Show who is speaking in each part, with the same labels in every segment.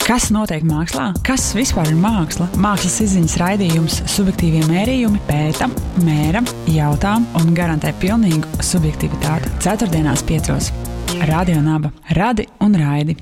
Speaker 1: Kas notiek mākslā? Kas vispār ir māksla? Mākslas izziņas raidījums subjektīvie mērījumi pēta, mēra, jautā un garantē pilnīgu subjektivitāti. Ceturtdienās 5. Radio Naba. Radi un raidi.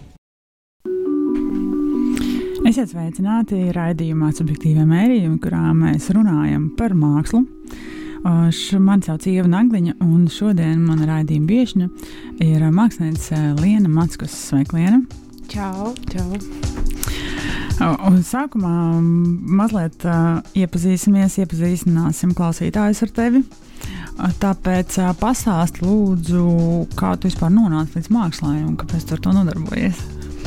Speaker 1: Esiet sveicināti raidījumā subjektīvie mērījumi, kurā mēs runājam par mākslu. Mani sauc Ieva Nagliņa, un šodien mana raidījuma viešņa ir māksliniece Liena Mackus. Sveika, Liena!
Speaker 2: Čau, čau!
Speaker 1: Un sākumā mazliet iepazīstināsim klausītājus ar tevi. Tāpēc pastāsti lūdzu, kā tu vispār nonāci līdz mākslai un kāpēc tu ar to nodarbojies?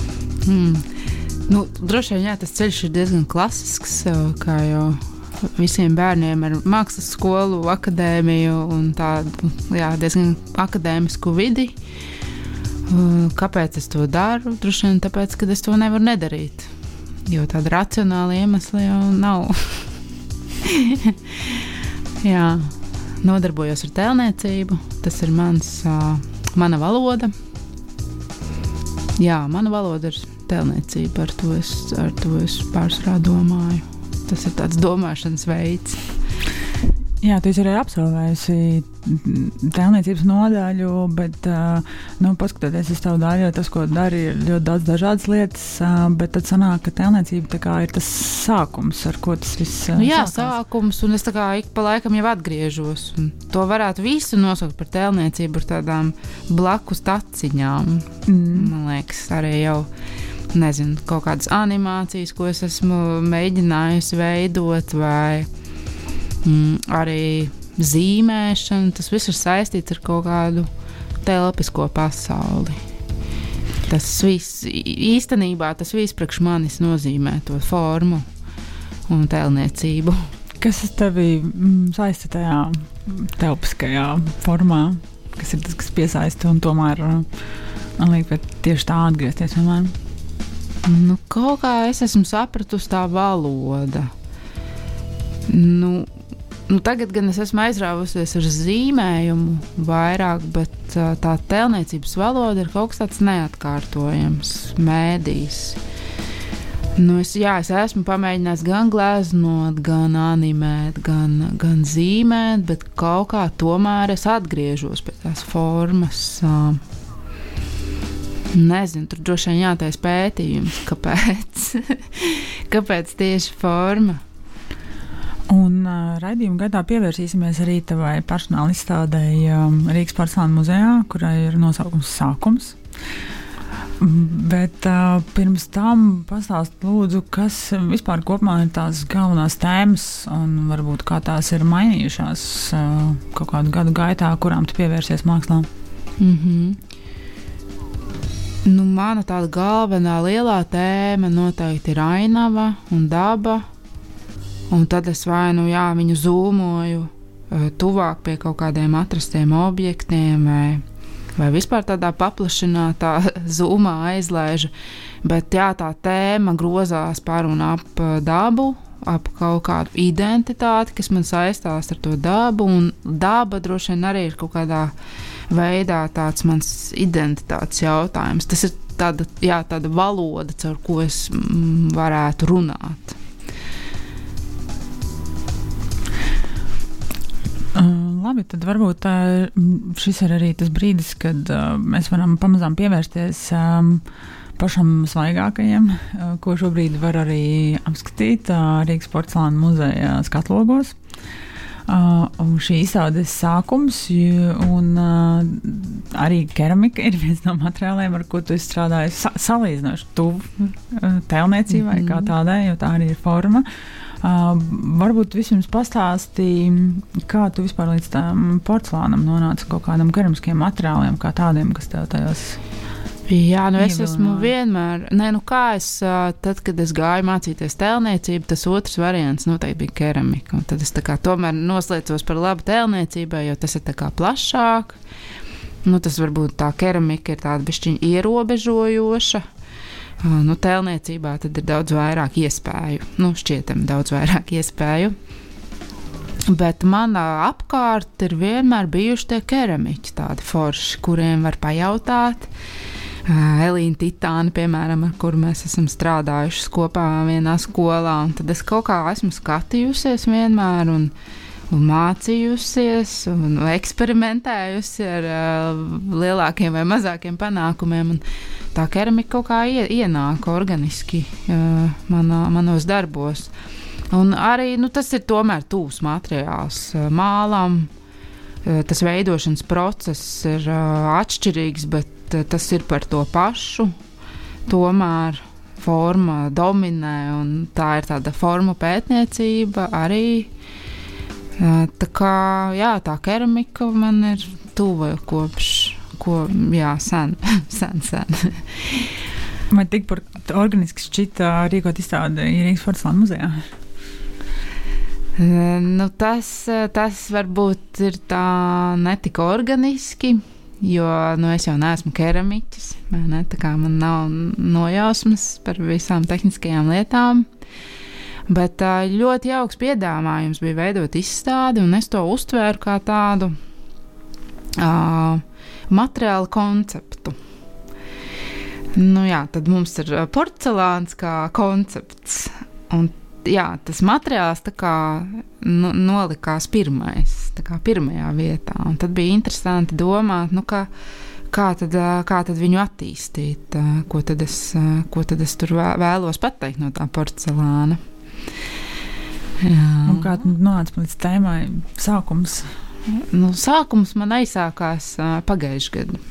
Speaker 2: Droši vien, jā, tas ceļš ir diezgan klasisks, kā jau visiem bērniem ar mākslas skolu, akadēmiju un tādu, jā, diezgan akadēmisku vidi. Kāpēc es to daru? Droši vien tāpēc, ka es to nevaru nedarīt, jo tāda racionāla iemesla jau nav. Jā, nodarbojos ar tēlniecību, tas ir mana valoda. Jā, mana valoda ir tēlniecība, ar to es pārsvarā domāju. Tas ir tāds domāšanas veids.
Speaker 1: Jā, tu esi arī absolvējusi tēlniecības nodaļu, bet, paskatoties uz tavu daļu, tas, ko dari, ir ļoti daudz dažādas lietas, bet tad sanāk, ka tēlniecība tā kā ir tas sākums, ar ko tas viss
Speaker 2: Jā,
Speaker 1: sākās.
Speaker 2: Sākums, un es tā kā ik pa laikam jau atgriežos, un to varētu visu nosaukt par tēlniecību ar tādām blakus taciņām. Man liekas, arī jau, nezinu, kaut kādas animācijas, ko es esmu mēģinājusi veidot, vai arī zīmēšana, tas viss ir saistīts ar kaut kādu telpisko pasauli. Tas viss, īstenībā tas viss priekš manis nozīmē to formu un tēlniecību.
Speaker 1: Kas tevi saista tajā telpiskajā formā? Kas ir tas, kas piesaista un tomēr man liekas, tieši tā atgriezties vienmēr?
Speaker 2: Kaut kā es esmu sapratusi tā valoda. Tagad gan es esmu aizrāvusies ar zīmējumu vairāk, bet tā tēlniecības valoda ir kaut kas tāds neatkārtojams mēdījis. Es esmu pamēģinājis gan gleznot, gan animēt, gan zīmēt, bet kaut kā tomēr es atgriežos pie tās formas. Nezinu, tur droši vien jātais pētījums, kāpēc tieši forma.
Speaker 1: Un raidījuma gaitā pievērsīsimies arī tavai personāla izstādei Rīgas Porcelāna muzejā, kurai ir nosaukums Sākums. Bet pirms tam pastāst lūdzu, kas vispār kopumā ir tās galvenās tēmas un varbūt kā tās ir mainījušās kaut kādu gadu gaitā, kurām tu pievērsies mākslā?
Speaker 2: Mana tāda galvenā lielā tēma noteikti ir ainava un daba. Un tad es viņu zūmoju tuvāk pie kaut kādiem atrastiem objektiem vai vispār tādā paplašinātā zūmā aizlaižu. Bet jā, tā tēma grozās par un ap dabu, ap kaut kādu identitāti, kas man saistās ar to dabu. Un daba droši vien arī ir kaut kādā veidā tāds mans identitātes jautājums. Tas ir tāda valoda, caur ko es varētu runāt.
Speaker 1: Labi, tad varbūt šis ir arī tas brīdis, kad mēs varam pamazām pievērsties pašam svaigākajiem, ko šobrīd var arī apskatīt Rīgas Porcelāna muzeja skatlogos. Un šī izstādes Sākums un arī keramika ir viens no materiāliem, ar ko tu strādāji salīdzinoši tuvu tēlniecībai kā tādai, jo tā arī ir forma. Varbūt vispirms pastāstīji, kā tu vispār līdz tam porcelānam nonāci, kaut kādam keramiskiem materiāliem, kā tādiem, kas tev tajos
Speaker 2: Jā, es esmu vienmēr, tad, kad es gāju mācīties tēlniecību, tas otrs variants noteikti bija keramika, un tad es tā kā tomēr noslēdzos par labu tēlniecībai, jo tas ir tā kā plašāk, tas varbūt tā keramika ir tāda bišķiņa ierobežojoša. Tēlniecībā tad ir daudz vairāk iespēju, šķietam daudz vairāk iespēju, bet manā apkārt ir vienmēr bijuši tie keramiķi tādi forši, kuriem var pajautāt, Elīna Titāna, piemēram, ar kuru mēs esam strādājuši kopā vienā skolā, un tad es kaut kā esmu skatījusies vienmēr un mācījusies un eksperimentējusi ar lielākiem vai mazākiem panākumiem, un tā keramika kaut kā ienāk organiski manos darbos. Un arī tas ir tomēr tūs materiāls mālam. Tas veidošanas process ir atšķirīgs, bet tas ir par to pašu. Tomēr forma dominē, un tā ir tāda formu pētniecība arī. Tā kā, jā, tā keramika man ir tuva sen.
Speaker 1: Vai tik par organiski šķita rīkot izstādi Rīgas porcelāna muzejā?
Speaker 2: Tas varbūt ir tā netik organiski, jo es jau neesmu keramiķis, tā kā man nav nojausmas par visām tehniskajām lietām, bet ļoti jauks piedāvājums bija veidot izstādi, un es to uztvēru kā tādu materiālu konceptu. Tad mums ir porcelāns kā koncepts, un tas materiāls tā kā nolikās pirmajā vietā, un tad bija interesanti domāt, kā tad viņu attīstīt, ko tad es tur vēlos pateikt no tā porcelāna.
Speaker 1: Un kā tu nonāci līdz tēmai sākums?
Speaker 2: Sākums man aizsākās pagājušajā gadu.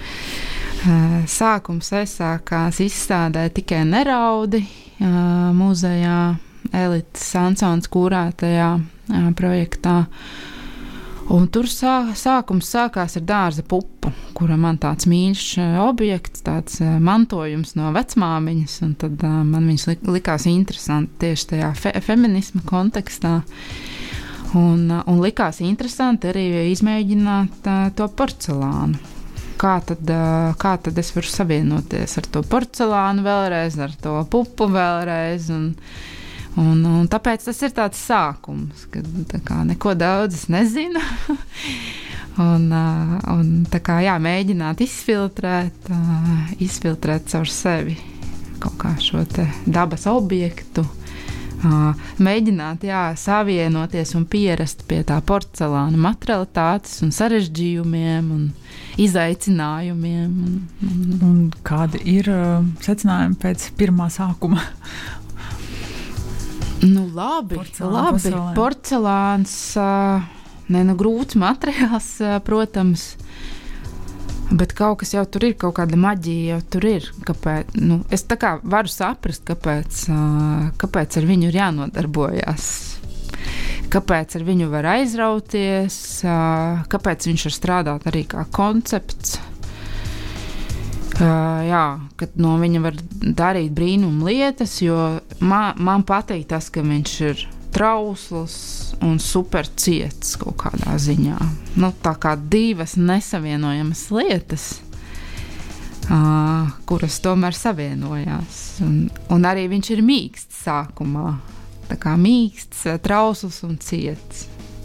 Speaker 2: Sākums aizsākās izstādē Tikai neraudi muzejā, Elites Ansons kūrētajā projektā. Un tur sākums sākās ar dārza pupu, kura man tāds mīļš objekts, tāds mantojums no vecmāmiņas, un tad man viņas likās interesanti tieši tajā feminisma kontekstā. Un likās interesanti arī izmēģināt to porcelānu. Kā tad es varu savienoties ar to porcelānu vēlreiz, ar to pupu vēlreiz, un tāpēc tas ir tāds sākums, kad tā kā neko daudz es nezinu, un tā kā mēģināt izfiltrēt caur sevi kaut kā šo te dabas objektu, mēģināt savienoties un pierast pie tā porcelāna materialitātes un sarežģījumiem un izaicinājumiem.
Speaker 1: Un kādi ir secinājumi pēc pirmā sākuma?
Speaker 2: Labi. Porcelāns, grūts materiāls, protams, bet kaut kas jau tur ir, kaut kāda maģija jau tur ir. Kāpēc? Es tā kā varu saprast, kāpēc ar viņu ir jānodarbojas. Kāpēc ar viņu var aizrauties, kāpēc viņš var strādāt arī kā koncepts. Kad no viņa var darīt brīnumu lietas, jo man patīk tas, ka viņš ir trausls un super ciets kaut kādā ziņā. Tā kā divas nesavienojamas lietas, kuras tomēr savienojās. Un arī viņš ir mīksts sākumā. Tā kā mīksts, trausls un ciets.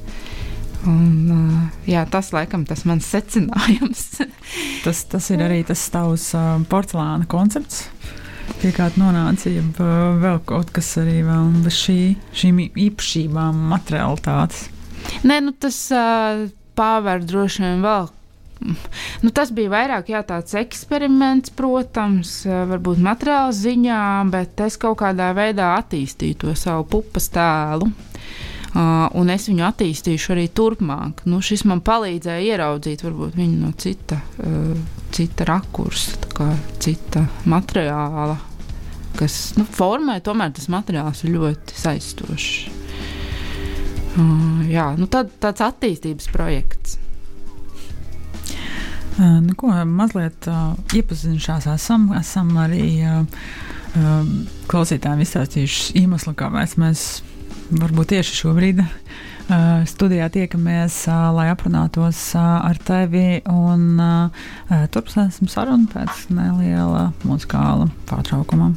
Speaker 2: Un, tas laikam tas mans secinājums.
Speaker 1: tas ir arī tas tavs porcelāna koncepts, pie kāda nonāca, vēl kaut kas arī vēl bez šīm īpašībām materialitātes.
Speaker 2: Tas pāvēr droši vien vēl. Tas bija vairāk tāds eksperiments, protams, varbūt materiāla ziņā, bet es kaut kādā veidā attīstīju to savu pupas tēlu. Un es viņu attīstīšu arī turpmāk. Šis man palīdzēja ieraudzīt varbūt viņu no cita rakursa, cita materiāla, kas formē, tomēr tas materiāls ir ļoti saistošs. Tāds attīstības projekts.
Speaker 1: Mazliet iepazinušās esam arī klausītājiem izstāstījuši iemeslu, kāpēc mēs varbūt tieši šobrīd studijā tiekamies, lai aprunātos ar tevi, un turpināsim sarunu pēc neliela muzikāla pārtraukuma.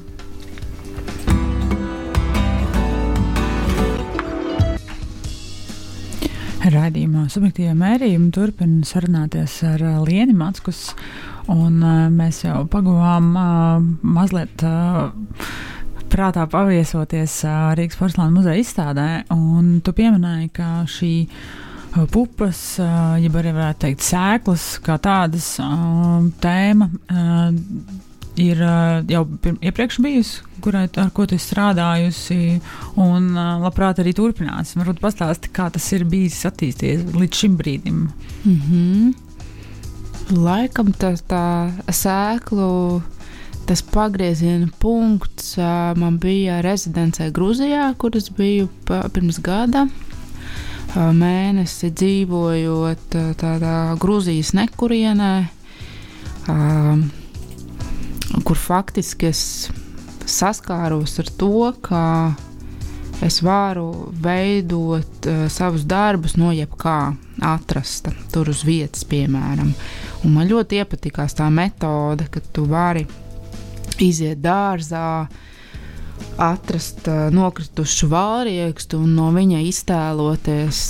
Speaker 1: Raidījumā Subjektīvā mērījuma turpina sarunāties ar Lieni Mackus, un mēs jau pagavām mazliet prātā paviesoties Rīgas porcelāna muzeja izstādē, un tu pieminēji, ka šī pupas, ja arī varētu teikt sēklas, kā tādas tēma ir jau iepriekš bijusi, ar ko tu esi strādājusi, un labprāt arī turpinās. Varbūt pastāsti, kā tas ir bijis attīstījies līdz šim brīdim.
Speaker 2: Laikam tā sēklu, tas pagrieziena punkts man bija rezidencē Gruzijā, kur es biju pirms gada. Mēnesi dzīvojot tādā Gruzijas nekurienē, kur faktiski es saskāros ar to, ka es varu veidot savus darbus no jebkā atrasta tur uz vietas, piemēram. Un man ļoti iepatikās tā metode, ka tu vari iziet dārzā, atrast nokritušu valriekstu un no viņa iztēloties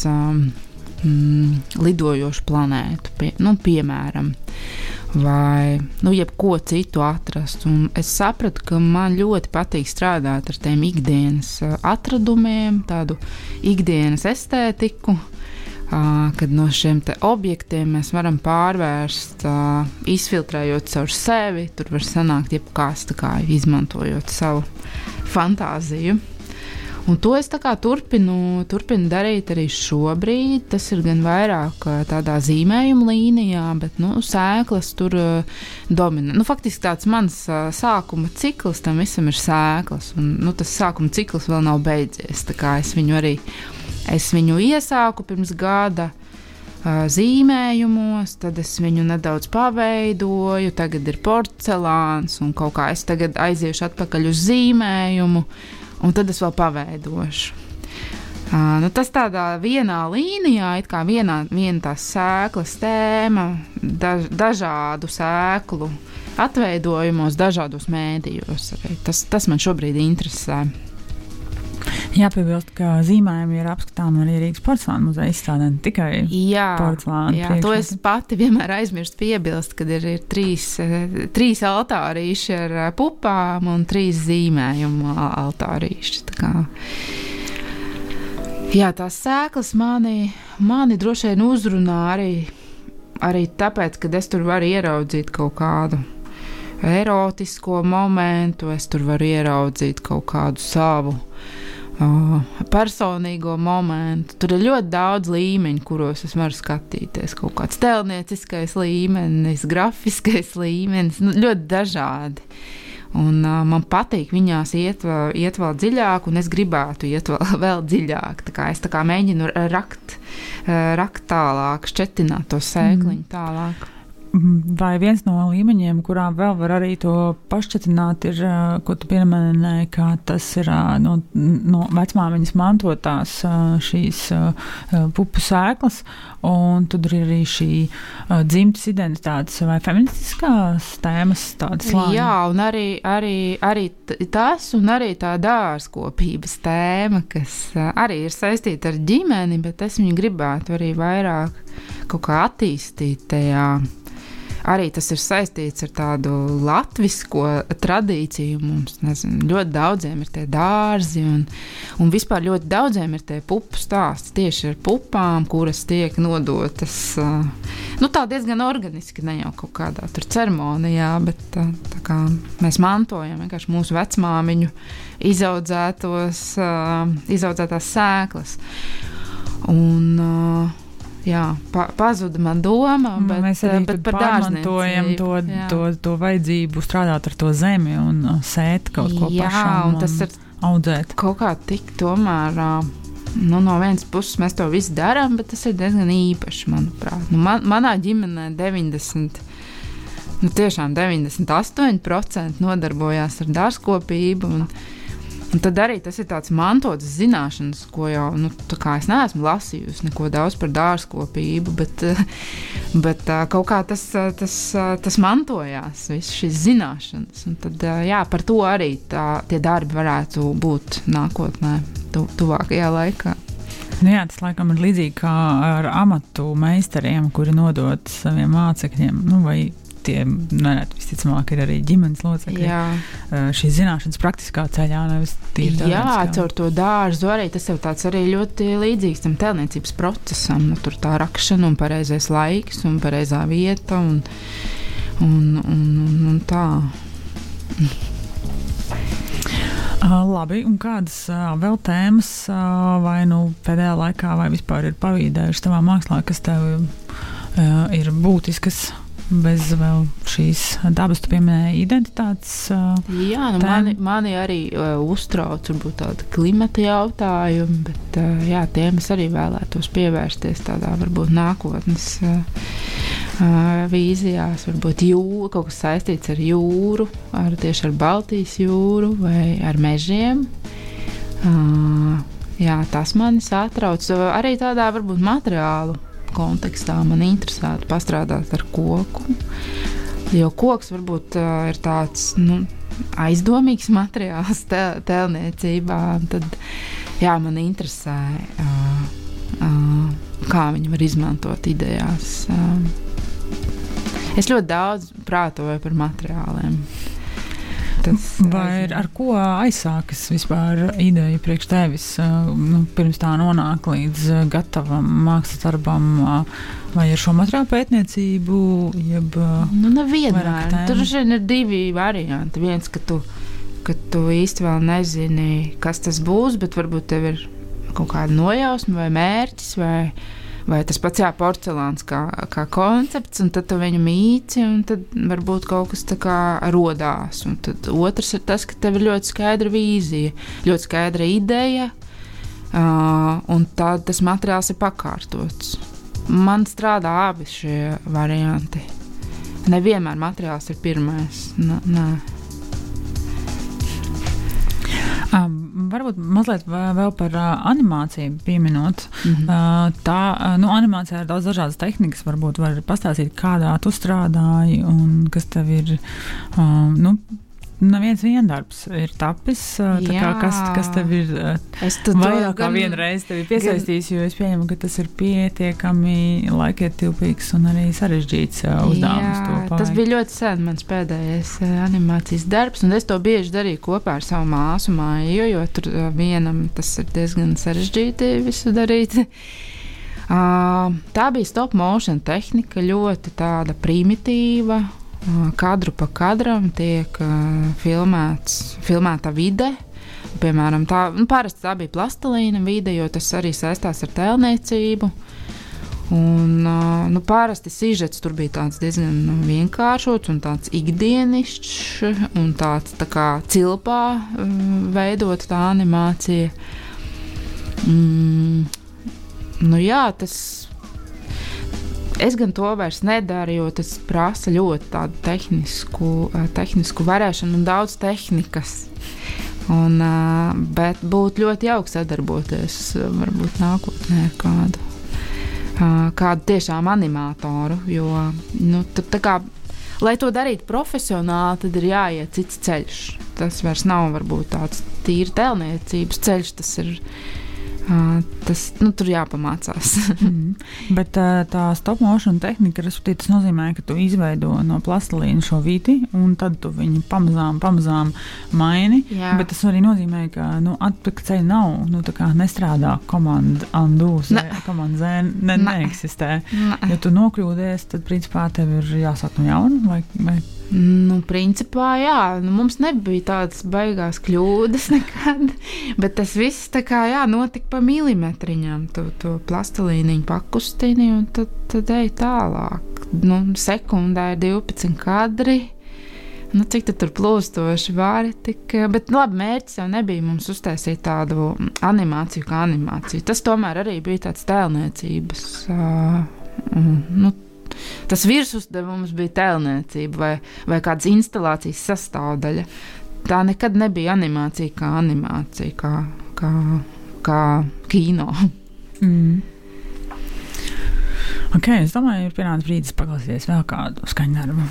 Speaker 2: lidojošu planētu, piemēram, vai jebko citu atrast. Un es sapratu, ka man ļoti patīk strādāt ar tiem ikdienas atradumiem, tādu ikdienas estētiku, kad no šiem te objektiem mēs varam pārvērst, izfiltrējot caur sevi, tur var sanākt jebkās, tā kā izmantojot savu fantāziju. Un to es tā kā turpinu darīt arī šobrīd. Tas ir gan vairāk tādā zīmējuma līnijā, bet sēklas tur dominē. Faktiski tāds mans sākuma cikls tam visam ir sēklas. Un tas sākuma cikls vēl nav beidzies. Tā kā es viņu iesāku pirms gada zīmējumos, tad es viņu nedaudz paveidoju, tagad ir porcelāns un kaut kā es tagad aiziešu atpakaļ uz zīmējumu, un tad es vēl paveidošu. Tas tādā vienā līnijā, it kā viena tās sēklas tēma, dažādu sēklu atveidojumos, dažādos mēdījos. Tas man šobrīd interesē.
Speaker 1: Jāpiebilst, ka zīmējumi ir apskatāmi arī Rīgas porcelāna muzeja izstādē, ne tikai porcelāna.
Speaker 2: Jā, to es pati vienmēr aizmirstu piebilst, kad ir trīs altārīši ar pupām un 3 zīmējumu altārīši. Jā, tās sēklas mani droši vien uzrunā arī tāpēc, ka es tur varu ieraudzīt kaut kādu erotisko momentu, es tur varu ieraudzīt kaut kādu savu personīgo momentu. Tur ir ļoti daudz līmeņu, kuros es varu skatīties. Kaut kāds tēlnieciskais līmenis, grafiskais līmenis, ļoti dažādi. Un man patīk viņās iet vēl dziļāk, un es gribētu iet vēl dziļāk. Es mēģinu rakt tālāk, šķetināt to sēkliņu tālāk.
Speaker 1: Vai viens no līmeņiem, kurā vēl var arī to pašķetināt, ir, ko tu pieminēji, ka tas ir no vecmāmiņas mantotās šīs pupu sēklas, un tad ir arī šī dzimtas identitātes vai feministiskās tēmas tādas slāņi? Jā,
Speaker 2: un arī tas, un arī tā dārzkopības tēma, kas arī ir saistīta ar ģimeni, bet es viņu gribētu arī vairāk kaut kā attīstīt tajā. Arī tas ir saistīts ar tādu latvisko tradīciju. Mums, ļoti daudziem ir tie dārzi, un vispār ļoti daudziem ir tie pupu stāsti tieši ar pupām, kuras tiek nodotas tā diezgan organiski, ne jau kaut kādā tur ceremonijā, bet tā kā mēs mantojam vienkārši mūsu vecmāmiņu izaudzētās sēklas. Un pazuda man doma,
Speaker 1: mēs arī
Speaker 2: par
Speaker 1: pārmantojam to vajadzību strādāt ar to zemi un sēt kaut ko pašām un tas ir audzēt.
Speaker 2: Kaut kā tik tomēr, no vienas puses mēs to visu darām, bet tas ir diezgan īpaši, manuprāt. Manā ģimenē 98% nodarbojās ar dārzkopību, un tad arī tas ir tāds mantotas zināšanas, ko jau, tā kā es neesmu lasījusi neko daudz par dārzkopību, bet kaut kā tas mantojās, visas šīs zināšanas. Un tad, par to arī tie darbi varētu būt nākotnē, tuvākajā laikā.
Speaker 1: Jā, tas laikam ir līdzīgi kā ar amatu meistariem, kuri nodod saviem mācekļiem, vai tie nereti visticamāk ir arī ģimenes locekļi. Šīs zināšanas praktiskā ceļā, nevis tīri teorētiskā.
Speaker 2: Caur to dārzu arī tas jau tāds arī ļoti līdzīgs tam tēlniecības procesam. Nu, tur tā rakšana un pareizais laiks un pareizā vieta un tā.
Speaker 1: Labi, un kādas vēl tēmas vai pēdējā laikā vai vispār ir pavīdējuši tavā mākslā, kas tev ir būtiskas bez vēl šīs dabas, tu pieminēji identitātes
Speaker 2: Jā, mani arī uztrauc varbūt tāda klimata jautājumi, bet tiem es arī vēlētos pievērsties tādā varbūt nākotnes vīzijās, varbūt kaut kas saistīts ar jūru, tieši ar Baltijas jūru vai ar mežiem. Tas mani satrauc. Arī tādā varbūt materiālu kontekstā man interesētu pastrādāt ar koku, jo koks varbūt ir tāds aizdomīgs materiāls tēlniecībā. Tad man interesē, kā viņi var izmantot idejās. Es ļoti daudz prātoju par materiāliem.
Speaker 1: Vai ar ko aizsākas vispār ideja priekš tevis, pirms tā nonāk līdz gatavam mākslas darbam, vai ar šo materiālu pētniecību, jeb
Speaker 2: nevienmēr. Tur ir divi varianti. Viens, ka tu īsti vēl nezini, kas tas būs, bet varbūt tev ir kaut kāda nojausma vai mērķis, vai tas pats porcelāns kā koncepts, un tad tu viņu mīci, un tad varbūt kaut kas tā kā rodās. Un tad otrs ir tas, ka tev ir ļoti skaidra vīzija, ļoti skaidra ideja, un tad tas materiāls ir pakārtots. Man strādā abi šie varianti. Nevienmēr materiāls ir pirmais. Nē.
Speaker 1: Varbūt mazliet vēl par animāciju pieminot. Animācijā ir daudz dažādas tehnikas. Varbūt var pastāstīt, kādā tu strādāji un kas tev ir, neviens viendarbs ir tapis. Tā kā kas tev ir vairāk kā vienu reizi tevi piesaistījis, jo es pieņemu, ka tas ir pietiekami laikietilpīgs un arī sarežģīts uzdevums.
Speaker 2: Tas bija ļoti sen mans pēdējais animācijas darbs, un es to bieži darīju kopā ar savu māsu Māju, jo tur vienam tas ir diezgan sarežģīti visu darīt. Tā bija stop motion tehnika, ļoti tāda primitīva. Kadru pa kadram tiek filmēta vide. Piemēram, parasti tā bija plastelīna vide, jo tas arī saistās ar tēlniecību. Un parasti sižets tur bija tāds diezgan vienkāršots un tāds ikdienišķs un tāds tā kā cilpā veidot tā animācija. Tas es gan to vairs nedaru, jo tas prasa ļoti tādu tehnisku varēšanu un daudz tehnikas. Bet būtu ļoti jauki sadarboties varbūt nākotnē ar kādu tiešām animātoru, jo tā kā, lai to darītu profesionāli, tad ir jāiet cits ceļš. Tas vairs nav varbūt tāds tīri tēlniecības ceļš, tas ir tur jāpamācās.
Speaker 1: Bet tā stop motion tehnika, tas nozīmē, ka tu izveido no plastelīna šo vidi, un tad tu viņu pamazām maini. Jā. Bet tas arī nozīmē, ka atpakaļ nav, tā kā nestrādā komanda Andūs, komanda Z neeksistē. Ja tu nokļūdies, tad principā tev ir jāsāk no jauna, vai?
Speaker 2: Principā, jā. Mums nebija tādas baigās kļūdas nekad, bet tas viss tā kā, notika pa milimetriņām. To plastelīniņu pakustini, un tad ej tālāk. Sekundē ir 12 kadri. Cik tur plūstoši vari tik... Bet labi, mērķis jau nebija mums uztaisīt tādu animāciju kā animāciju. Tas tomēr arī bija tāds tēlniecības... Tas virsuzdevums bija tēlniecība vai kādas instalācijas sastāvdaļa. Tā nekad nebija animācija kā animācija, kā kino.
Speaker 1: Ok, es domāju, ir pienācis brīdis paklausīties vēl kādu skaņdarbu.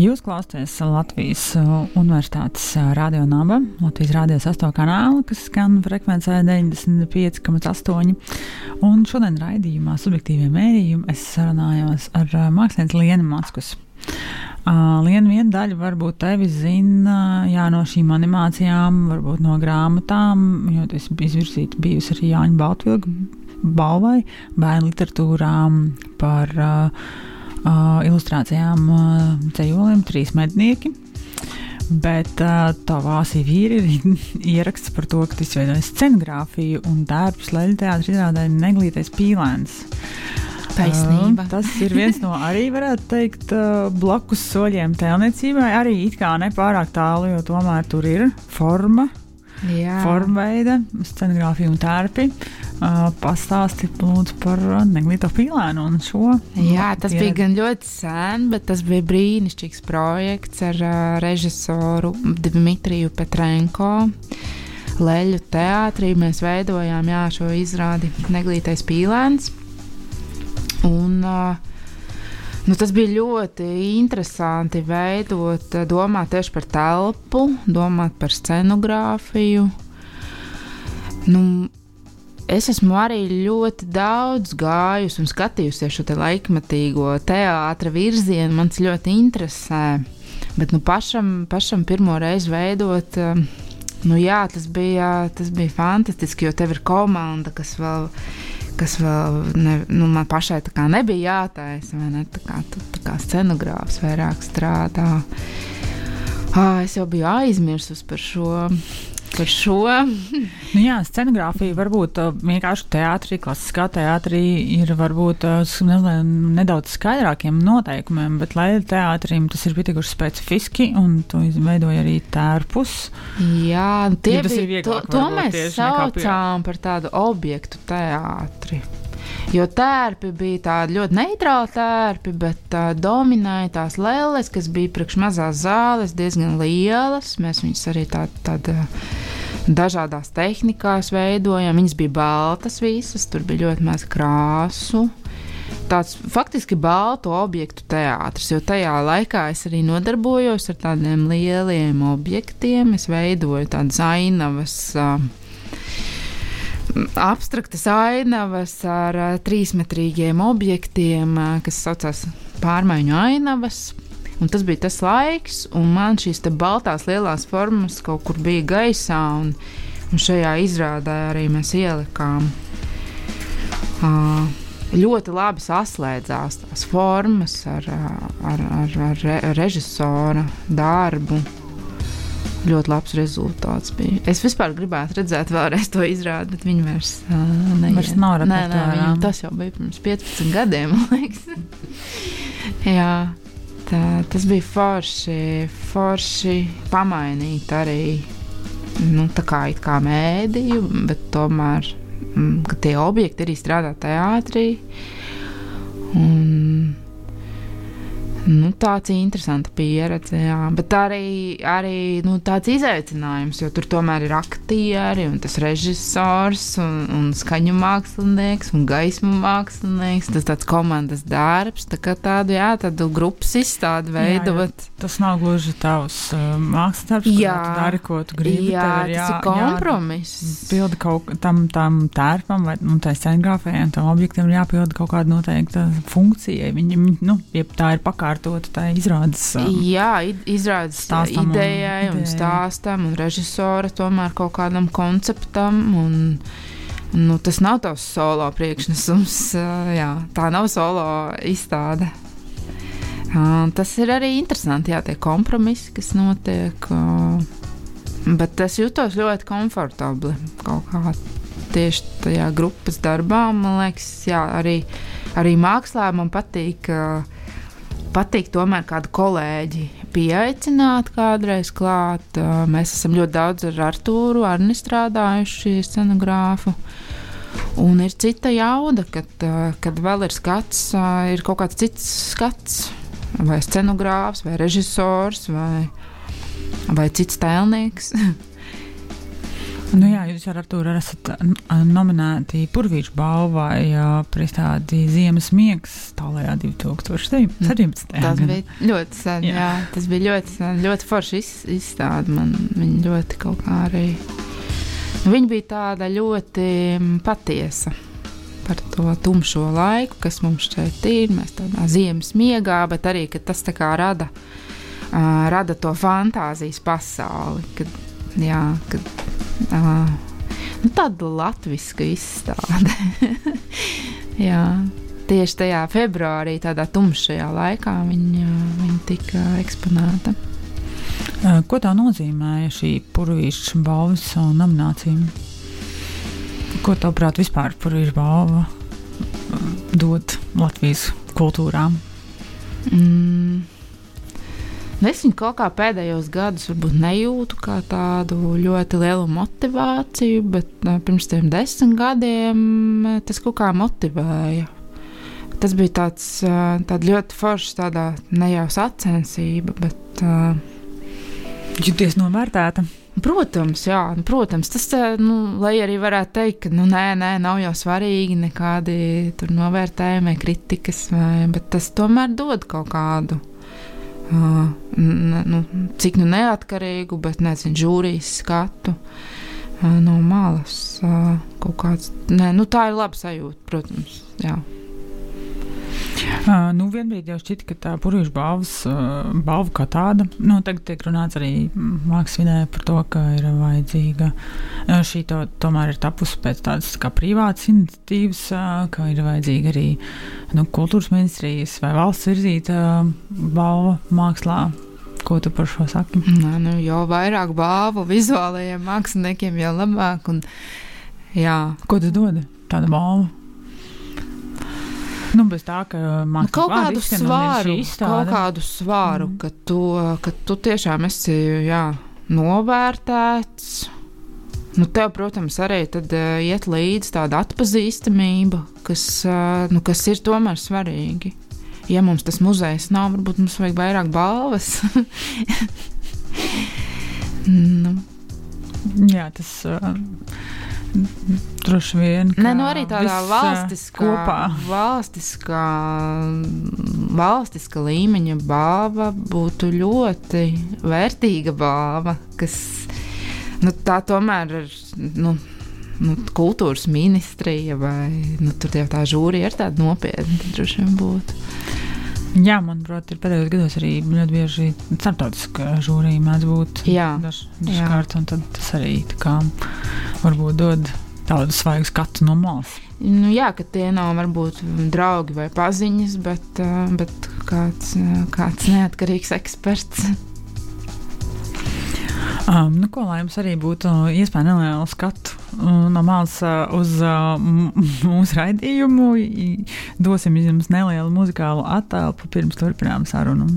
Speaker 1: Jūs klausāties Latvijas Universitātes Radio Naba, Latvijas Rādio 8 kanāla, kas skan frekvencē 95,8. Un šodien raidījumā Subjektīvie mērījumi es sarunājos ar mākslinieci Lienu Mackus. Liena, viena daļa varbūt tevi zina no šīm animācijām, varbūt no grāmatām, jo tu esi izvirzīta bijusi arī Jāņa Baltvilka balvai bērnu literatūrām par ilustrācijām dzejoliem 3 mednieki, bet tavā CV ir ieraksts par to, ka tu izveidoji scenogrāfiju un darbs Leļu teātra izrādē Neglītais pīlēns.
Speaker 2: Taisnība.
Speaker 1: Tas ir viens no arī, varētu teikt, blakus soļiem tēlniecībai, arī it kā nepārāk tālu, jo tomēr tur ir forma, formveida, scenogrāfija un tērpi. Pastāsti lūdzu par Neglīto pīlēnu un šo.
Speaker 2: Jā, tas bija gan ļoti sen, bet tas bija brīnišķīgs projekts ar režisoru Dmitriju Petrenko. Leļu teātrī mēs veidojām šo izrādi Neglītais pīlēns. Un tas bija ļoti interesanti veidot, domāt tieši par telpu, domāt par scenogrāfiju. Es esmu arī ļoti daudz gājusi un skatījusies šo te laikmetīgo teātra virzienu, man tas ļoti interesē. Bet pašam pirmo reizi veidot, tas bija fantastiski, jo tev ir komanda, kas vēl man pašai tā kā nebija jātaisa, vai ne? Tā kā scenogrāfs vairāk strādā. Es jau biju aizmirsus par šo.
Speaker 1: Scenogrāfija varbūt vienkārši teātrī, klasiskā teātrī ir varbūt nedaudz skaidrākiem noteikumiem, bet Leļu teātrim tas ir pietikuši specifiski, un tu izveidoji arī tērpus.
Speaker 2: Jā, to mēs
Speaker 1: saucām
Speaker 2: par tādu objektu teātri. Jo tērpi bija tādi ļoti neitrāli tērpi, bet dominēja tās lelles, kas bija priekš mazās zāles, diezgan lielas. Mēs viņus arī tāda dažādās tehnikās veidojām. Viņas bija baltas visas, tur bija ļoti maz krāsu. Tāds faktiski baltu objektu teātris, jo tajā laikā es arī nodarbojos ar tādiem lieliem objektiem. Es veidoju tādas ainavas, abstraktas ainavas ar 3-metrīgiem objektiem, kas saucās pārmaiņu ainavas. Un tas bija tas laiks, un man šīs te baltās lielās formas kaut kur bija gaisā, un šajā izrādē arī mēs ielikām. Ļoti labi saslēdzās tās formas ar režisora darbu. Ļoti labs rezultāts bija. Es vispār gribētu redzēt vēlreiz to izrādi, bet viņi vairs
Speaker 1: nav repertuārā.
Speaker 2: Tas jau bija pirms 15 gadiem, man liekas. Jā, tas bija forši pamainīt arī, tā kā it kā mēdīju, bet tomēr, ka tie objekti arī strādā teātrī. Tāds interesanta pieredze, jā. Bet arī tāds izaicinājums, jo tur tomēr ir aktieri un tas režisors un skaņu mākslinieks un gaismu mākslinieks. Tas tāds komandas darbs, tādu grupas izstādi veidot.
Speaker 1: Jā, tas nav gluži tavs mākslas darbs, tu dari, ko tu gribi.
Speaker 2: Jā, tas ir kompromiss.
Speaker 1: Pilda kaut tam tērpam vai tai scenogrāfijai un tam objektam ir jāpilda kaut kāda noteikta funkcija. Viņi, tā ir pakārta. Tā izrādes
Speaker 2: izrādes idejai un stāstam un režisora tomēr kaut kādam konceptam un tas nav tavs solo priekšnesums, tā nav solo izstāde. Tas ir arī interesanti, tie kompromisi, kas notiek, bet es jutos ļoti komfortabli kaut kā tieši tajā grupas darbā, man liekas, arī mākslā man patīk tomēr kādu kolēģi pieaicināt kādreiz klāt. Mēs esam ļoti daudz ar Artūru Arni strādājuši scenogrāfu. Un ir cita jauda, kad vēl ir skats, ir kaut kāds cits skats, vai scenogrāfs, vai režisors, vai cits tēlnieks.
Speaker 1: Nu jā, jūs ar Artūru esat nominēti Purvīšu balvai par izstādi Ziemas miegs tālajā 2017.
Speaker 2: Tas bija ļoti sen, jā. Tas bija ļoti sen, ļoti forši izstāde. Man viņa ļoti kaut kā arī... Viņa bija tāda ļoti patiesa par to tumšo laiku, kas mums šeit ir. Mēs tādā ziemas miegā, bet arī, ka tas tā kā rada to fantāzijas pasauli, kad tāda latviska izstāde. Jā, tieši tajā februārī, tādā tumšajā laikā viņa tika eksponēta.
Speaker 1: Ko tā nozīmēja šī Purvīša balvas nominācija? Ko tavuprāt vispār Purvīša balva dod Latvijas kultūrām?
Speaker 2: Es viņu kaut kā pēdējos gadus varbūt nejūtu kā tādu ļoti lielu motivāciju, bet pirms tiem 10 gadiem tas kaut kā motivēja. Tas bija tāda ļoti forša tāda ne jau sacensība, bet...
Speaker 1: Jūties novērtēta?
Speaker 2: Protams, jā. Protams, tas, lai arī varētu teikt, ka nē, nav jau svarīgi nekādi tur novērtējumi vai kritikas, bet tas tomēr dod kaut kādu cik neatkarīgu, bet nezinu, žūrijas skatu no malas kaut kāds. Tā ir laba sajūta, protams, jā.
Speaker 1: Vienbrīd jau šķita, ka tā Purvīša balva kā tāda, tagad tiek runāts arī mākslas vidē par to, ka ir vajadzīga, šī tomēr ir tapusi pēc tādas kā privātas iniciatīvas, ka ir vajadzīga arī kultūras ministrijas vai valsts virzīta balva mākslā. Ko tu par šo saki?
Speaker 2: Jo vairāk balvu vizuālajiem māksliniekiem, jau labāk. Un, jā.
Speaker 1: Ko tu dod tāda balva? Bez tā, ka
Speaker 2: kaut kādu svāru, ka tu tiešām esi, novērtēts. Tev, protams, arī tad iet līdz tāda atpazīstamība, kas ir tomēr svarīgi. Ja mums tas muzejs nav, varbūt mums vajag vairāk balvas.
Speaker 1: Jā, tas... droši vien, ka
Speaker 2: arī tādā valstiska līmeņa balva būtu ļoti vērtīga balva, kas tā tomēr ir kultūras ministrija vai tur jau tā žūrija ir tāda nopietna, tad droši vien būtu.
Speaker 1: Jā, manuprāt, ir pēdējos gados arī ļoti bieži starptautiska žūrija mēdz būt dažkārt, un tad tas arī tā kā varbūt dod tādu svaigu skatu no malas.
Speaker 2: Jā, ka tie nav varbūt draugi vai paziņas, bet kāds neatkarīgs eksperts.
Speaker 1: Ko, lai jums arī būtu iespēja nelielu skatu no malas uz mūsu raidījumu, dosim jums nelielu muzikālu attēlpu pirms turpinām sarunu.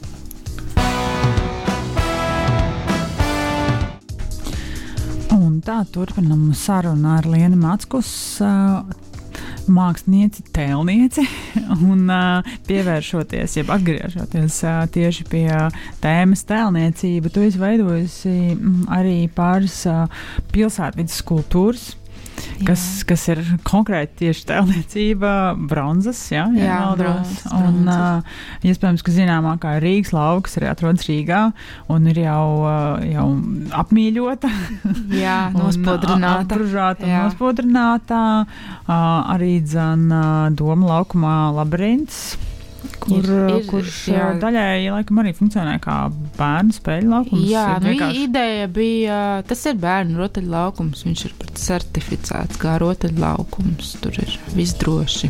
Speaker 1: Un tā turpinām sarunu ar Lienu Mackus, mākslinieci, tēlnieci, un pievēršoties, jeb atgriežoties tieši pie tēmas tēlniecība, tu esi veidojusi arī pāris pilsētvidas skulptūras, kas ir konkrēti tieši tēlniecība, bronzas,
Speaker 2: bronzas.
Speaker 1: Un iespējams, ka zināmākā ir Rīgas laukas, arī atrodas Rīgā, un ir jau apmīļota.
Speaker 2: Jā, nospodrināta.
Speaker 1: Nospodrināta. Arī Doma laukumā labirints, kurš daļai laikam arī funkcionē kā bērnu spēļu laukums.
Speaker 2: Jā, ideja bija, tas ir bērnu rotaļu laukums, viņš ir certificēts kā rotaļu laukums, tur ir viss droši.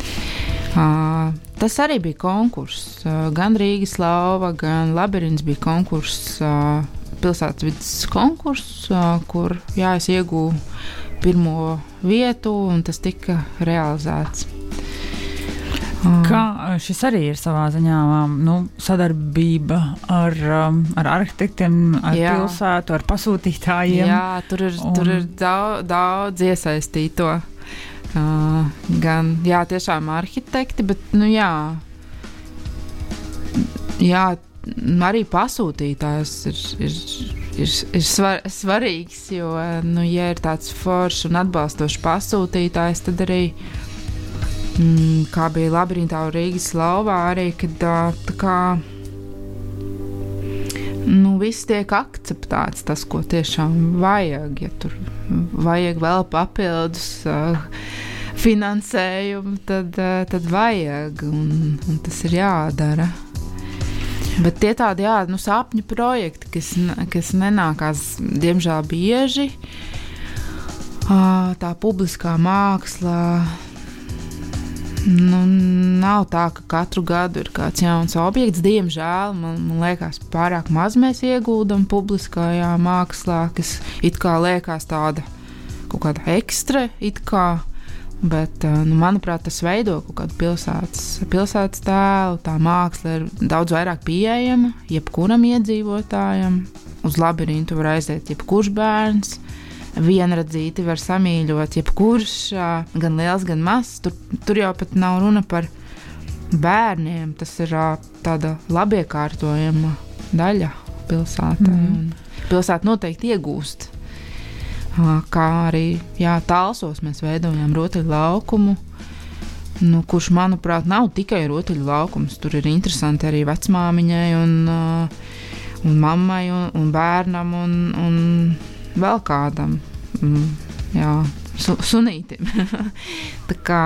Speaker 2: Tas arī bija konkurss, gan Rīgas lauva, gan labirints bija konkurss, pilsētas vidas konkurss, kur es iegūju pirmo vietu, un tas tika realizēts.
Speaker 1: Kā šis arī ir savā ziņā sadarbība ar arhitektiem, ar pilsētu, ar pasūtītājiem.
Speaker 2: Jā, tur ir daudz iesaistīto. Gan, tiešām arhitekti, bet, arī pasūtītājs ir svarīgs, jo, ja ir tāds foršs un atbalstošs pasūtītājs, tad arī, kā bija Labirintā un Rīgas lauvā, arī, kad tā kā, viss tiek akceptēts, tas, ko tiešām vajag, ja tur vajag vēl papildus finansējumu, tad vajag, un tas ir jādara. Bet tie tādi, sapņu projekti, kas nenākās, diemžēl, bieži, tā publiskā māksla, nav tā, ka katru gadu ir kāds jauns objekts, diemžēl, man liekas, pārāk maz mēs ieguldam publiskajā mākslā, kas it kā liekas tāda kaut kāda ekstra, it kā, bet, manuprāt, tas veido kaut kādu pilsētas tēlu, tā māksla ir daudz vairāk pieejama jebkuram iedzīvotājam, uz Labirintu var aiziet jebkurš bērns, vienradzīti var samīļot jebkurš, gan liels, gan mazs, tur jau pat nav runa par bērniem, tas ir tāda labiekārtojama daļa pilsētā, un pilsēta noteikti iegūst. Kā arī Talsos mēs veidojām rotaļu laukumu, kurš, manuprāt, nav tikai rotaļu laukums. Tur ir interesanti arī vecmāmiņai un mammai un bērnam un vēl kādam sunītim. Tā kā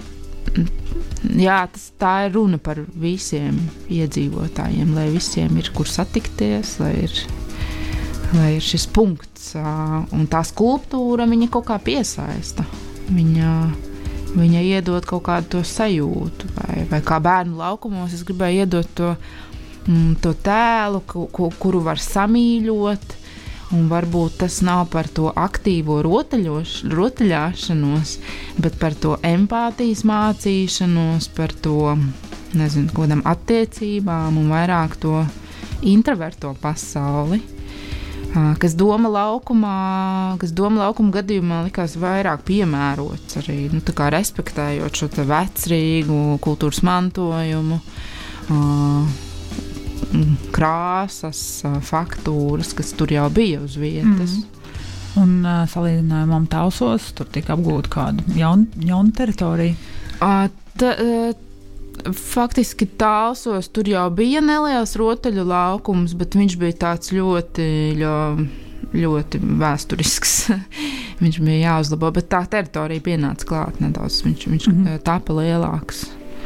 Speaker 2: tā ir runa par visiem iedzīvotājiem, lai visiem ir kur satikties, lai ir šis punkts, un tā skulptūra viņa kaut kā piesaista. Viņa iedod kaut kādu to sajūtu, vai kā bērnu laukumos es gribēju iedot to tēlu, kuru var samīļot, un varbūt tas nav par to aktīvo rotaļāšanos, bet par to empātijas mācīšanos, par to, nezinu, kādām attiecībām un vairāk to introverto pasauli. Kas Doma laukuma gadījumā likās vairāk piemērots arī, tā kā respektējot šo te vecrīgu kultūras mantojumu, krāsas, faktūras, kas tur jau bija uz vietas.
Speaker 1: Un salīdzinājumam Talsos tur tika apgūta kāda jauna teritorija?
Speaker 2: Faktiski Talsos tur jau bija neliels rotaļu laukums, bet viņš bija tāds ļoti, ļoti vēsturisks. Viņš bija jāuzlabo, bet tā teritorija pienāca klāt nedaudz. Viņš tapa lielāks.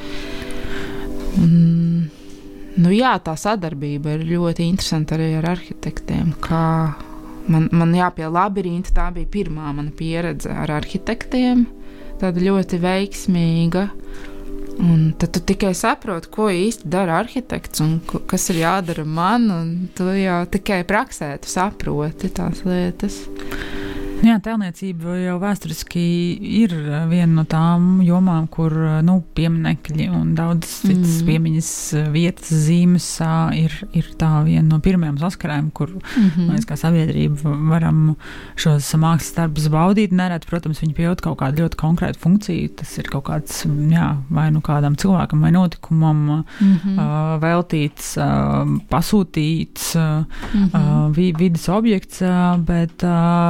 Speaker 2: Tā sadarbība ir ļoti interesanta arī ar arhitektiem. Kā man pie Labirinta tā bija pirmā mana pieredze ar arhitektiem. Tāda ļoti veiksmīga. Un tad tu tikai saproti, ko īsti dara arhitekts un kas ir jādara man, un tu jau tikai praksē tu saproti tās lietas.
Speaker 1: Jā, tēlniecība jau vēsturiski ir viena no tām jomām, kur pieminekļi un daudz citas piemiņas vietas zīmes ir tā viena no pirmajām saskarēm, kur mēs kā sabiedrība varam šos mākslas darbus baudīt. Nereti, protams, viņi pieaut kaut kādu ļoti konkrētu funkciju. Tas ir kaut kāds, vai kādam cilvēkam vai notikumam veltīts, pasūtīts vides objekts, bet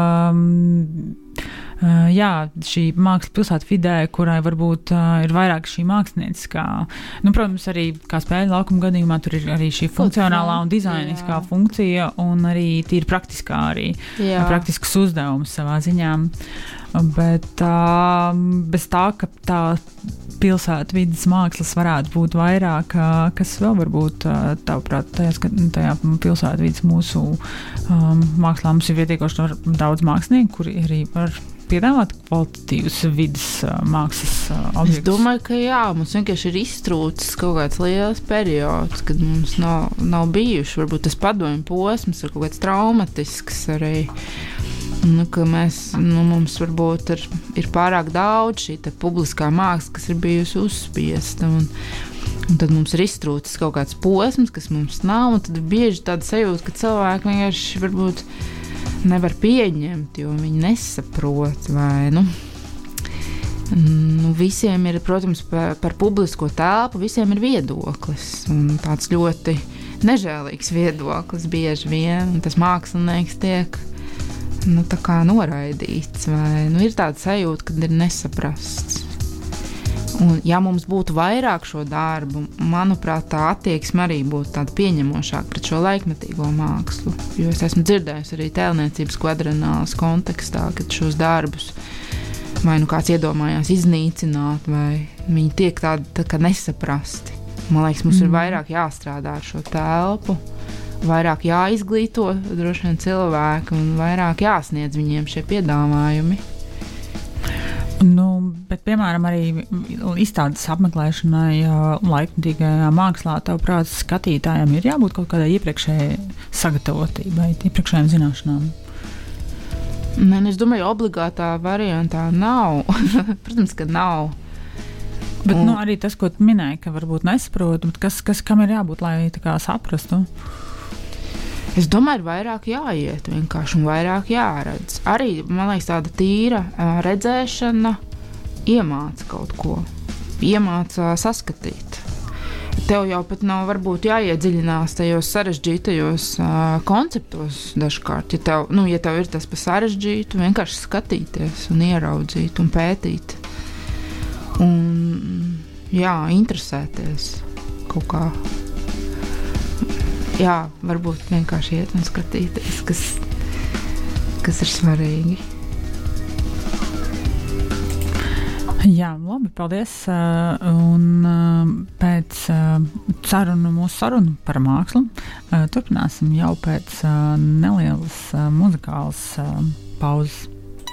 Speaker 1: šī māksla pilsētu vidē, kurai varbūt ir vairāk šī mākslinieckā, protams, arī kā spēļu laukuma gadījumā tur ir arī šī funkcionālā un dizainiskā funkcija un arī tīri praktiskā arī praktisks uzdevums savā ziņā. Bet bez tā, ka tā pilsētu vidas mākslas varētu būt vairāk, kas vēl varbūt tavuprāt tajā pilsētu vidas mūsu mākslā mums ir pietiekoši daudz mākslinieku, kuri arī var piedāvāt kvalitatīvas vidas mākslas objektus.
Speaker 2: Es domāju, ka mums vienkārši ir iztrūcis kaut kāds liels periods, kad mums nav bijuši, varbūt tas padomju posms ir kaut kāds traumatisks arī. Ka mums varbūt ir pārāk daudz šī publiskā māksla, kas ir bijusi uzspiesta, un tad mums ir iztrūcis kaut kāds posms, kas mums nav, un tad bieži tāda sajūta, ka cilvēki vienkārši varbūt nevar pieņemt, jo viņi nesaprot, vai visiem ir, protams, par publisko telpu, visiem ir viedoklis, un tāds ļoti nežēlīgs viedoklis bieži vien, un tas mākslinieks tiek tā kā noraidīts, vai ir tāda sajūta, kad ir nesaprasts. Un, ja mums būtu vairāk šo darbu, manuprāt, tā attieksme arī būtu tāda pieņemošāka pret šo laikmetīgo mākslu. Jo es esmu dzirdējusi arī tēlniecības kvadrenālas kontekstā, kad šos darbus vai kāds iedomājās iznīcināt, vai viņi tiek tādi kā nesaprasti. Man liekas, mums ir vairāk jāstrādā ar šo telpu, vairāk jāizglīto droši vien cilvēki un vairāk jāsniedz viņiem šie piedāvājumi.
Speaker 1: Bet, piemēram, arī izstādes apmeklēšanai laikmetīgajā mākslā, tavuprāt, skatītājiem ir jābūt kaut kādai iepriekšējai sagatavotībai, iepriekšējām zināšanām?
Speaker 2: Es domāju, obligātā variantā nav. Protams, ka nav.
Speaker 1: Bet arī tas, ko tu minēji, ka varbūt nesaprotu, bet kam ir jābūt, lai tā kā saprastu?
Speaker 2: Es domāju, ir vairāk jāiet vienkārši un vairāk jāredz. Arī, man liekas, tāda tīra redzēšana iemāca kaut ko. Iemāca saskatīt. Tev jau pat nav varbūt jāiedziļinās tajos sarežģītajos konceptos dažkārt. Ja tev ir tas pa sarežģītu, vienkārši skatīties un ieraudzīt un pētīt. Un, interesēties kaut kā. Varbūt vienkārši iet un skatīties, kas ir svarīgi.
Speaker 1: Jā, labi, paldies. Un pēc mūsu sarunu par mākslu turpināsim jau pēc nelielas muzikālas pauzes.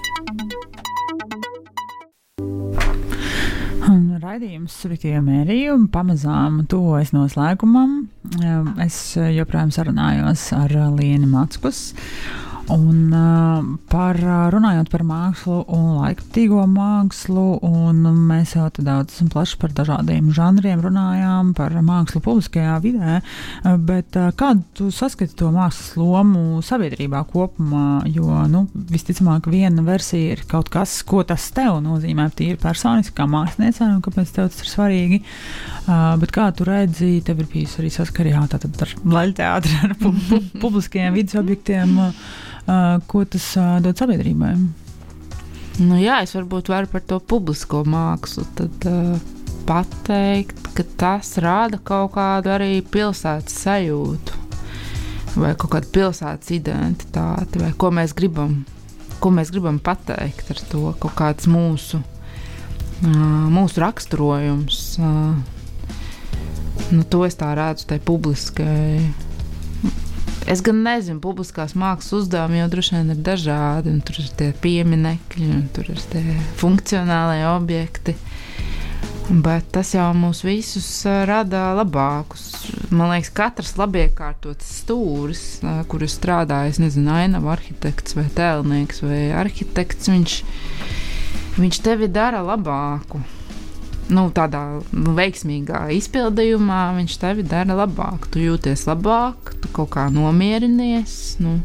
Speaker 1: Raidījums Subjektīvie mērījumi pamazām tuvojas noslēgumam. Es joprojām sarunājos ar Lieni Mackus. Un runājot par mākslu un laikmetīgo mākslu, un mēs jau daudz un plaši par dažādiem žanriem runājām, par mākslu publiskajā vidē, bet kādu tu saskati to mākslas lomu sabiedrībā kopumā, jo, visticamāk viena versija ir kaut kas, ko tas tev nozīmē tīri personiski kā māksliniecei, un kāpēc tev tas ir svarīgi, bet kā tu redzi, tev ir bijis arī saskarījā tātad ar leļteātri, ar publiskajiem vidas objektiem, ko tas dod sabiedrībai?
Speaker 2: Es varbūt varu par to publisko mākslu tad pateikt, ka tas rāda kaut kādu arī pilsētas sajūtu vai kaut kādu pilsētas identitāti vai ko mēs gribam pateikt ar to, kaut kāds mūsu raksturojums. To es tā redzu tai publiskai. Es gan nezinu, publiskās mākslas uzdevumi jau droši vien ir dažādi, un tur ir tie pieminekļi, un tur ir tie funkcionālie objekti, bet tas jau mūs visus rada labākus. Man liekas, katrs labiekārtots stūris, kur es strādāju, es nezinu, ainava arhitekts vai tēlnieks vai arhitekts, viņš tevi dara labāku. Tādā veiksmīgā izpildījumā viņš tevi dara labāk. Tu jūties labāk, tu kaut kā nomierinies,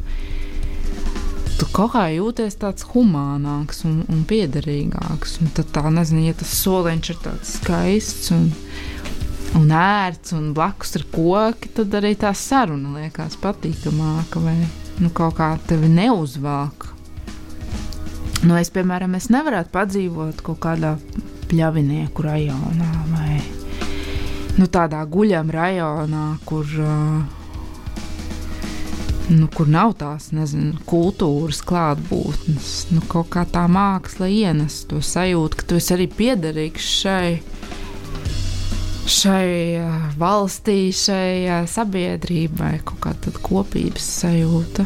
Speaker 2: tu kaut kā jūties tāds humānāks un piederīgāks. Un tad ja tas soliņš ir tāds skaists un ērts un blakus ir koki, tad arī tā saruna liekas patīkamāka vai kaut kā tevi neuzvāk. Es, piemēram, nevarētu padzīvot kaut kādā Pļavinieku rajonā vai tādā guļam rajonā, kur nav tās, kultūras klātbūtnes. Kaut kā tā māksla ienes to sajūtu, ka tu esi arī piederīgs šai valstī, šai sabiedrībai, kaut kā tad kopības sajūta.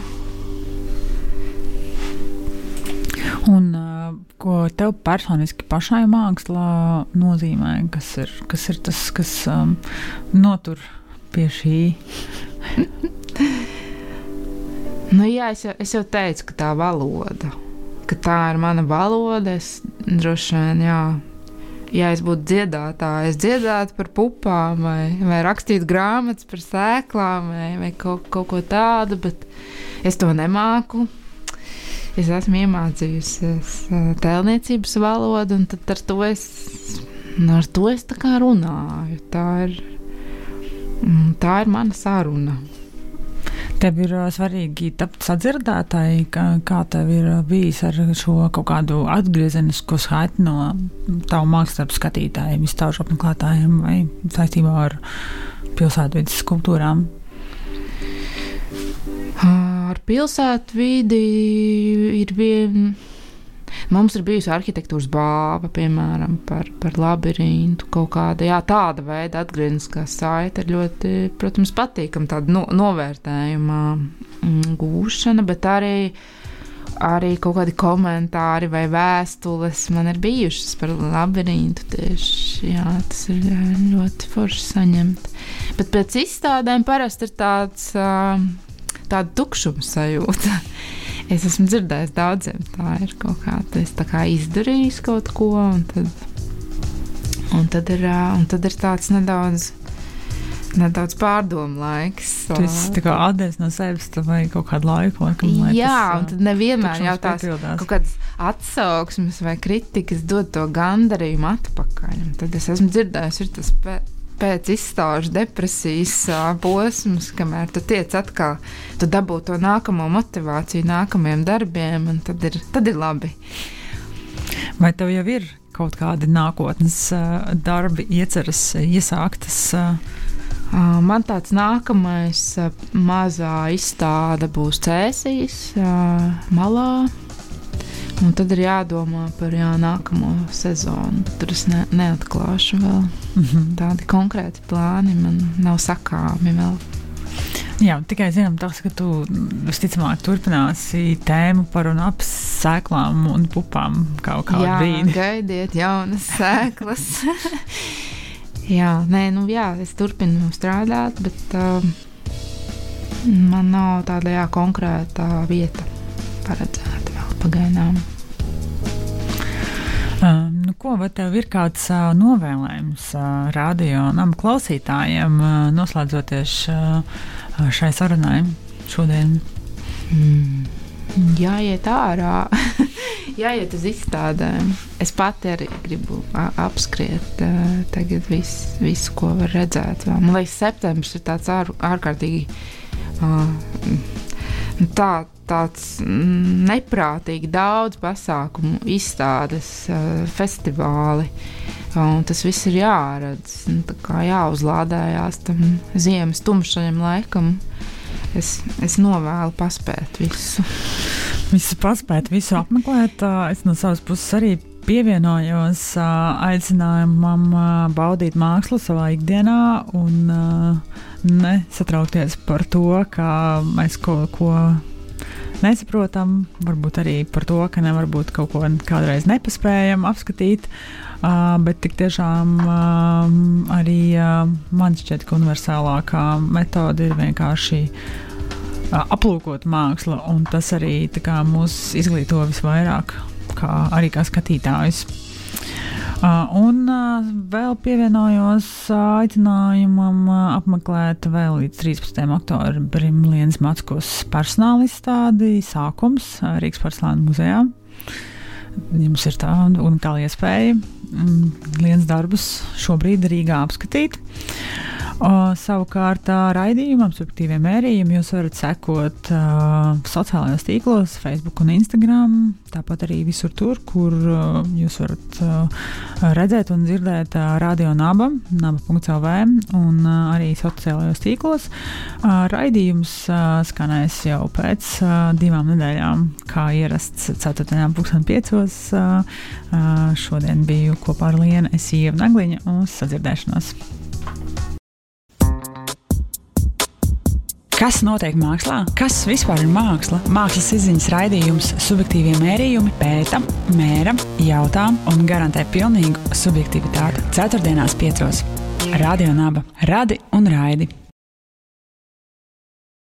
Speaker 1: Un ko tev personiski pašai mākslā nozīmē, kas ir tas, kas notur pie šī?
Speaker 2: Es jau teicu, ka tā valoda, ka tā ir mana valoda. Es droši vien, ja es būtu dziedātāja, es dziedātu par pupām vai rakstītu grāmatas par sēklām vai kaut ko tādu, bet es to nemāku. Es esmu iemācījusies tēlniecības valodu, un tad ar to es tā kā runāju. Tā ir mana saruna.
Speaker 1: Tev ir svarīgi tapt sadzirdētāji, kā tev ir bijis ar šo kaut kādu atgriezenisko saiti no tavu mākslas skatītājiem, izstāžu apmeklētājiem vai saistībā ar pilsētvides skulptūrām?
Speaker 2: Ar pilsētvidi ir mums ir bijusi arhitektūras balva, piemēram, par labirintu, kaut kāda, tāda veida atgriezeniskā saite ir ļoti, protams, patīkama tāda novērtējuma gūšana, bet arī kaut kādi komentāri vai vēstules man ir bijušas par labirintu tieši, tas ir ļoti forši saņemt. Bet pēc izstādēm parasti ir tāda tukšuma sajūta. Es esmu dzirdējis daudziem, tā ir kaut kāda, es tā kā izdarījis kaut ko, un tad ir tāds nedaudz pārdomu laiks.
Speaker 1: Tu esi tā kā atdevis no sevis vai kaut kādu laiku, laikam, lai
Speaker 2: un tad nevienmēr jau tās kaut kādas atsauksmes vai kritikas dod to gandarījumu atpakaļ. Un tad es esmu dzirdējis, ir tas pēc izstāžu depresijas posms, kamēr tu tiec atkal, tu dabū to nākamo motivāciju nākamajiem darbiem, un tad ir labi.
Speaker 1: Vai tev jau ir kaut kādi nākotnes darbi ieceras iesāktas?
Speaker 2: Man tāds nākamais mazā izstāde būs Cēsīs malā. Un tad ir jādomā par nākamo sezonu. Tur es neatklāšu vēl. Tādi konkrēti plāni man nav sakāmi vēl.
Speaker 1: Jā, tikai zinām tas, ka tu visticamāk turpināsi tēmu par un ap sēklām un pupām kaut kādu brīdi.
Speaker 2: Jā, gaidiet jaunas sēklas. Es turpinu strādāt, bet man nav tāda konkrēta vieta paredzēta vēl pagaidām.
Speaker 1: Ko, vai tev ir kāds novēlējums radio nama klausītājiem, noslēdzoties šai sarunai šodien?
Speaker 2: Jāiet ārā, jāiet uz izstādēm. Es pati arī gribu apskriet tagad visu, ko var redzēt. Man liekas, septembris ir tāds ārkārtīgi tāds neprātīgi daudz pasākumu, izstādes, festivāli, un tas viss ir jāredz, tā kā jāuzlādējās tam ziemas tumšajam laikam. Es novēlu paspēt visu.
Speaker 1: Visu paspēt, visu apmeklēt. Es no savas puses arī pievienojos aicinājumam baudīt mākslu savā ikdienā un nesatraukties par to, ka mēs kaut ko nesaprotam, varbūt arī par to, ka nevar būt kaut ko kādreiz nepaspējam apskatīt, bet tik tiešām arī man šķiet, ka universālākā metode ir vienkārši aplūkot mākslu, un tas arī tā kā mūs izglīto visvairāk, arī kā skatītājus. Un vēl pievienojos aicinājumam apmeklēt vēl līdz 13. oktobrim Lienas Mackos personāla izstādi Sākums Rīgas Porcelāna muzejā. Jums ir tā unikāla iespēja Lienas darbus šobrīd Rīgā apskatīt. Savukārt raidījumam, subjektīviem mērījumiem jūs varat sekot sociālajos tīklos, Facebook un Instagram, tāpat arī visur tur, kur jūs varat redzēt un dzirdēt Radio Naba, naba.lv un arī sociālajos tīklos. Raidījums skanēs jau pēc 2 nedēļām, kā ierasts 4.5. Šodien biju kopā ar Lienu, es Ieva Nagliņa, uz sadzirdēšanos. Kas notiek mākslā? Kas vispār ir māksla? Mākslas izziņas raidījums subjektīvie mērījumi pēta, mēra, jautā un garantē pilnīgu subjektivitāti. 4.5. Radio Naba. Radi un raidi.